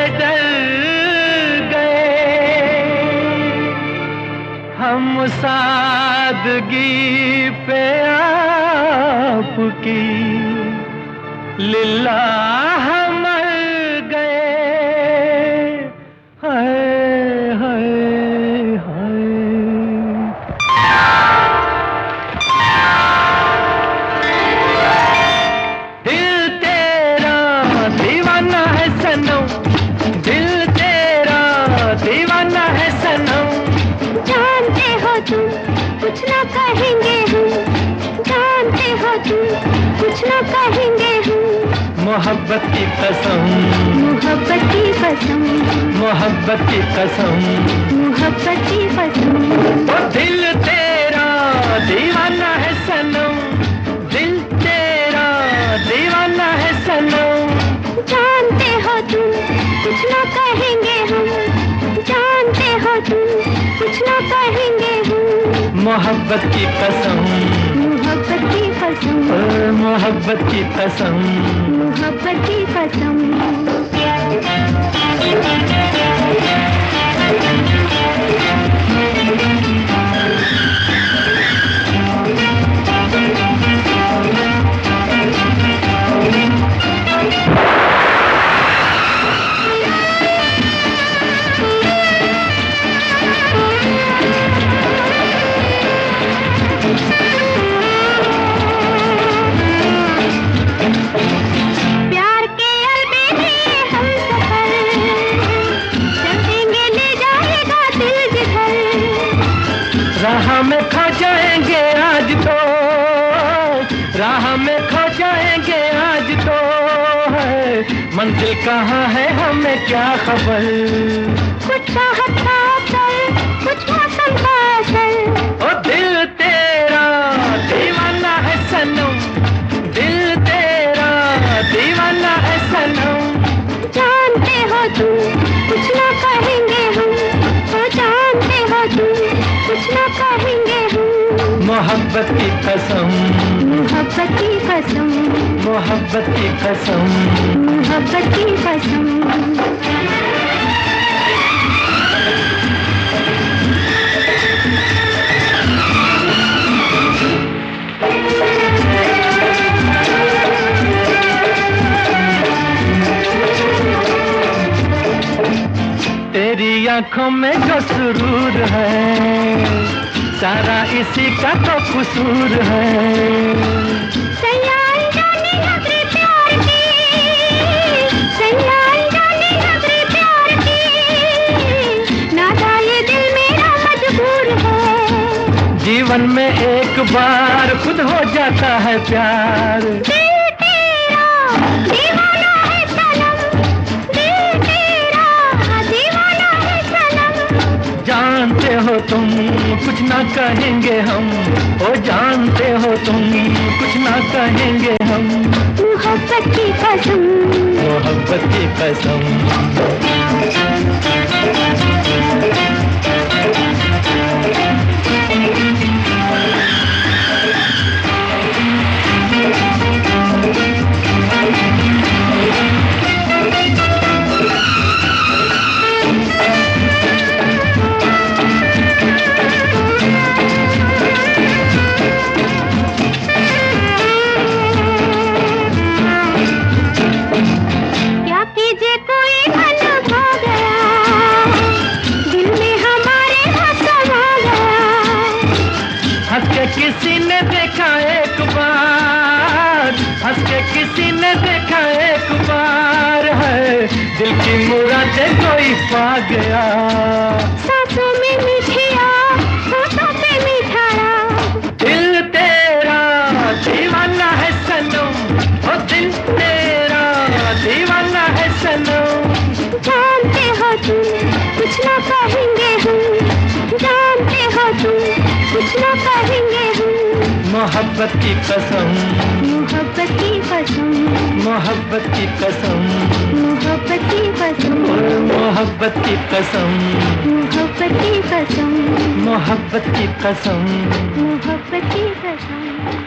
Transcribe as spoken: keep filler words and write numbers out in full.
डर गए हम सादगी पे आपकी लिल्लाह मर गए। हाय हाय हाय दिल तेरा दीवाना है सनम, दिल तेरा दीवाना है सनम। जानते हो तुम कुछ ना कहेंगे हम, जानते हो तुम कुछ ना कहेंगे हम। मोहब्बत की कसम, मोहब्बत की कसम, मोहब्बत की कसम, मोहब्बत की कसम। ओ दिल तेरा दीवाना है सनम, दिल तेरा दीवाना है सनम। जानते हो तुम कुछ ना कहेंगे हम, जानते हो तुम कुछ ना कहेंगे हम। मोहब्बत की कसम, मोहब्बत की कसम, ओ मोहब्बत की कसम, मोहब्बत की कसम। राह में खो जाएंगे आज तो, राह में खो जाएंगे आज तो है। मंजिल कहाँ है हमें क्या खबर। कुछ चाहत का असर, कुछ मौसम का असर। ओ दिल तेरा दीवाना है सनम, दिल तेरा दीवाना है सनम। जानते हो तुम कुछ ना कहेंगे हम, ओ जानते हो तुम कुछ ना कहेंगे हम। मोहब्बत की कसम, मोहब्बत की कसम, मोहब्बत की कसम, मोहब्बत की कसम। तेरी आंखों में जो सुरूर है सारा इसी का तो कसूर है। सयान जाने नजरे प्यार की, सयान जाने नजरे प्यार की। नादा ये दिल मेरा मजबूर है। जीवन में एक बार खुद हो जाता है प्यार। दिल तेरा दीवाना है सनम, दिल तेरा दीवाना है सनम। जानते हो तुम कुछ ना कहेंगे हम, ओ जानते हो तुम कुछ ना कहेंगे हम। मोहब्बत की कसम, मोहब्बत की कसम। किसी ने देखा एक बार, हंस के किसी ने देखा एक बार है। दिल की मुरादें कोई पा गया। सांसों में मिठिया, होठों पे मिठाया। दिल तेरा दीवाना है सनम, ओ दिल तेरा दीवाना है सनम। जानते हो तुम कुछ ना कहेंगे हम, जानते हो तुम कुछ ना कहेंगे हम। मोहब्बत की कसम, मोहब्बत की कसम, मोहब्बत की कसम, मोहब्बत की कसम, मोहब्बत की कसम, मोहब्बत की कसम, मोहब्बत की कसम, मोहब्बत की कसम।